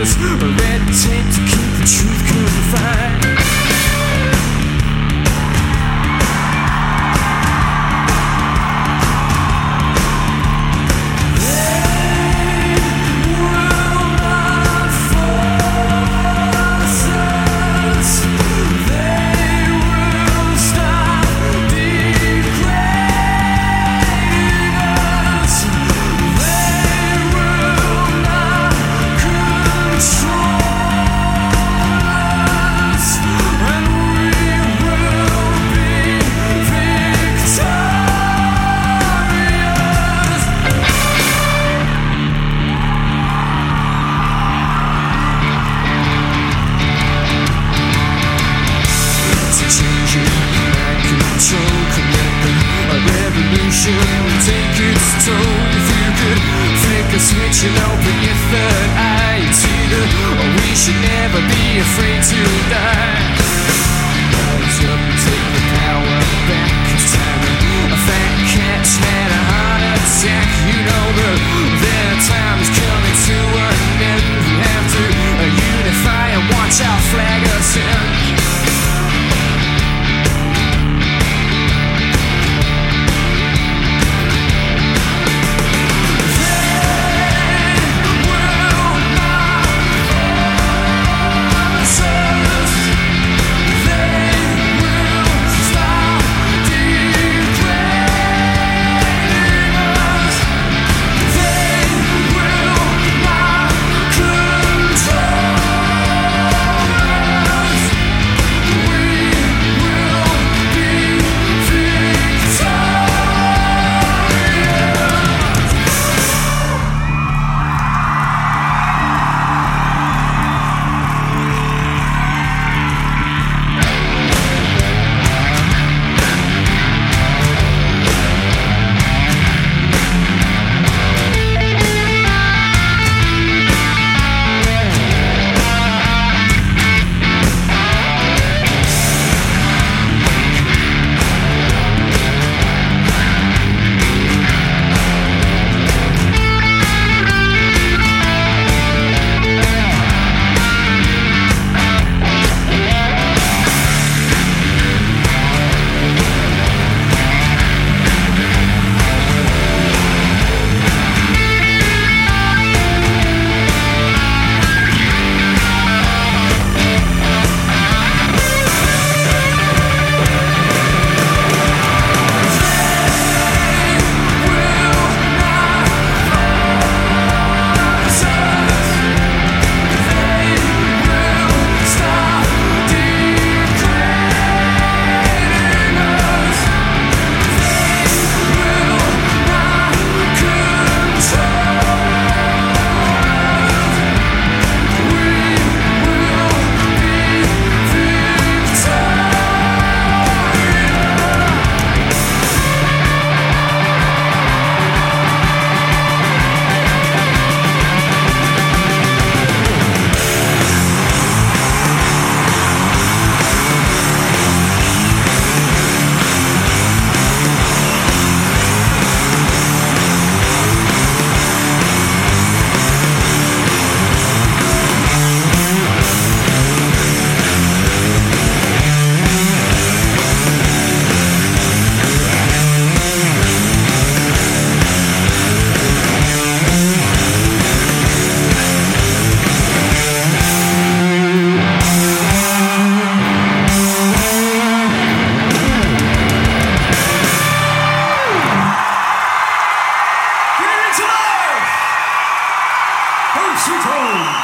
was red tape to keep the truth confined. Take its toll. If you could flick a switch and open your third eye, you'd see that we should never be afraid to die. Rise up and take the power back. It's time a fat cat's had a heart attack. You know that their time is coming to an end. We have to unify and watch our flag ascend. Sweet home!